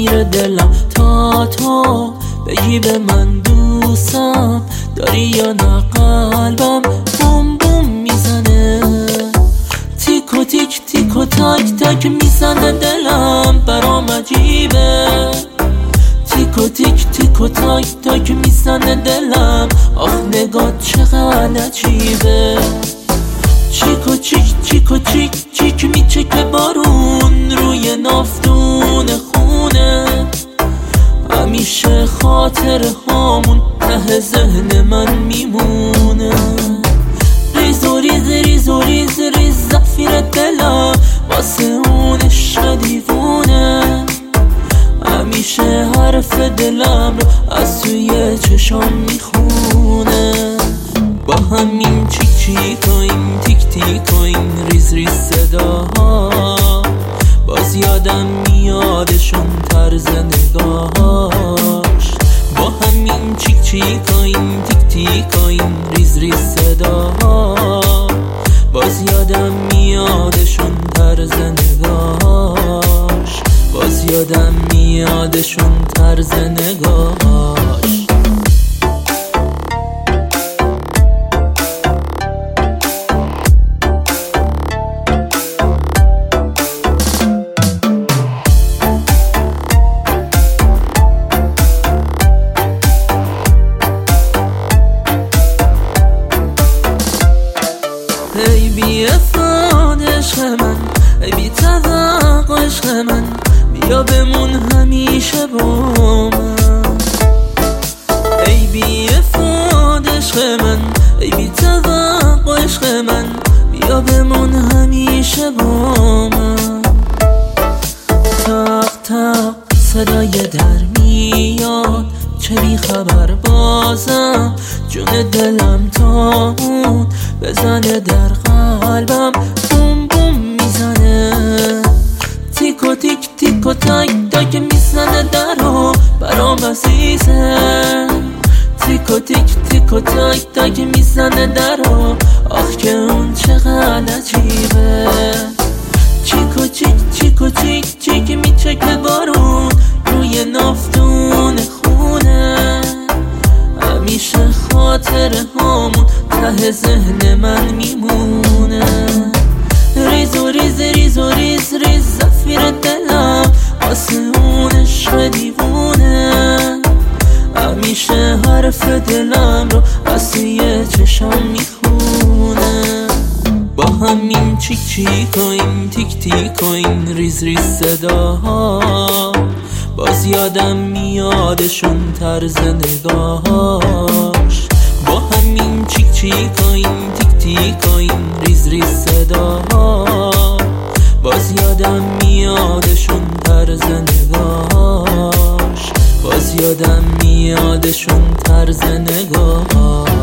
میره دلم تا تو بگی به من دوستم داری یا نه. قلبم بوم بوم میزنه، تیک و تیک تیک و تک تک میزنه دلم برام عجیبه. تیک و تیک تیک و تک تک میزنه دلم، آخ نگاه چقدر عجیبه. چیک و چیک چیک و چیک چیک میچکه بارون روی نافتون خونه. همیشه خاطر هامون ته ذهن من میمونه. ریز و ریز ریز و ریز ریز زفیر دلم واسه اون عشق دیوونه. همیشه حرف دلم رو از توی چشام میخونه. با همین چیک چیک و این تیک تیک و این ریز ریز صداها باز یادم میادشون طرز نگاهاش. با همین چیک چیک و این تیک تیک و این ریز ریز صداها باز یادم میادشون طرز نگاهاش. باز یادم میادشون طرز نگاهاش. ای بی افراد عشق من، ای بی توقع عشق من، بیا بمون همیشه با من. ای بی افراد عشق من، ای بی توقع عشق من، بیا بمون همیشه با من. تق تق صدای در میاد، چه بی خبر بازم جون دلم تا اون بزنه در قلبم بوم بوم میزنه. تیک و تیک تیک و تک تک میزنه درو برام عزیزه. تیک و تیک تیک و تک تک میزنه درو، آخ که اون چقدر عجیبه. چیک و چیک چیک و چیک چیک میچکه بارون روی نافتون خونه. همیشه خاطر هامون ته ذهن من میمونه. ریز و ریز ریز و ریز ریز زفیر دلم واسه اون عشق دیوونه. همیشه حرف دلم رو از توی چشام میخونه. با همین چیک چیک و این تیک تیک و این ریز ریز صداها باز یادم میادشون طرز نگاهاش. با همین چیک چیک و این تیک تیک و این ریز ریز صداها باز یادم میادشون طرز نگاهاش. باز یادم میادشون طرز نگاهاش.